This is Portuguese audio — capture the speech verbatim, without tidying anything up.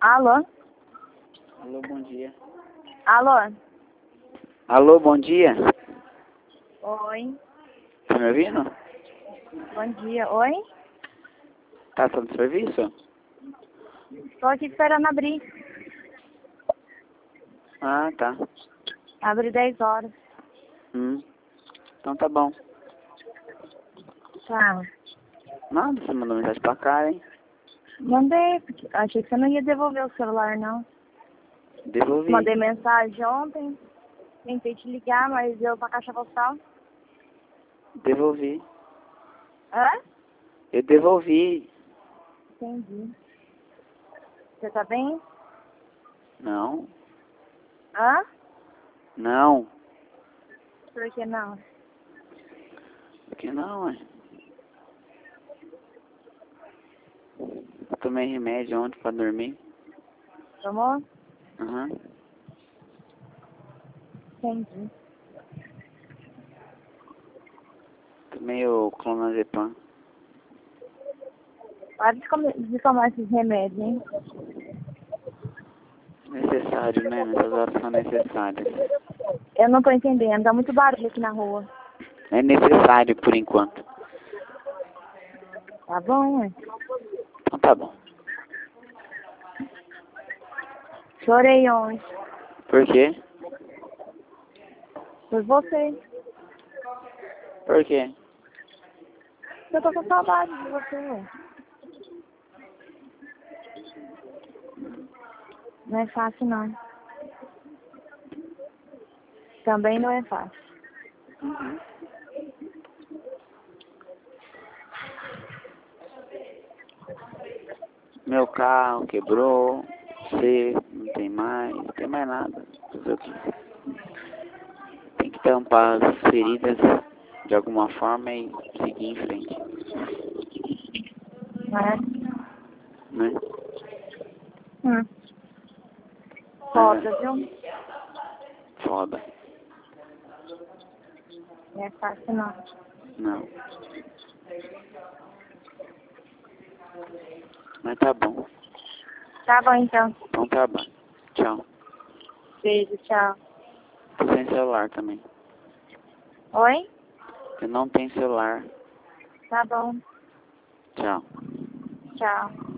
Alô? Alô, bom dia. Alô? Alô, bom dia. Oi. Tá me ouvindo? Bom dia. Oi? Tá todo serviço? Estou aqui esperando abrir. Ah, tá. Abre dez horas. Hum. Então tá bom. Tá. Nada, você mandou mensagem pra cá, hein? Mandei, porque achei que você não ia devolver o celular, não. Devolvi. Mandei mensagem ontem. Tentei te ligar, mas deu pra caixa postal. Devolvi. Hã? Eu devolvi. Entendi. Você tá bem? Não. Hã? Não. Por que não? Por que não, ué? Eu tomei remédio ontem pra dormir. Tomou? Aham. Entendi. Tomei o clonazepam. Para de, comer, de tomar esses remédios, hein? Necessário, né? Nessas horas são necessárias. Eu não tô entendendo. Dá muito barulho aqui na rua. É necessário por enquanto. Tá bom, ué? Então tá bom. Chorei ontem. Por quê? Por você. Por quê? Eu tô com saudade de você, ué. Não é fácil, não. Também não é fácil. Uhum. Meu carro quebrou, você não tem mais, não tem mais nada. Fazer o quê? Tem que tampar as feridas de alguma forma e seguir em frente, Né? né? Hum. Mas Foda, viu? é foda. Não é fácil, não. Não. Mas tá bom. Tá bom, então. Então tá bom. Tchau. Beijo, tchau. Tô sem celular também. Oi? Eu não tenho celular. Tá bom. Tchau. Tchau.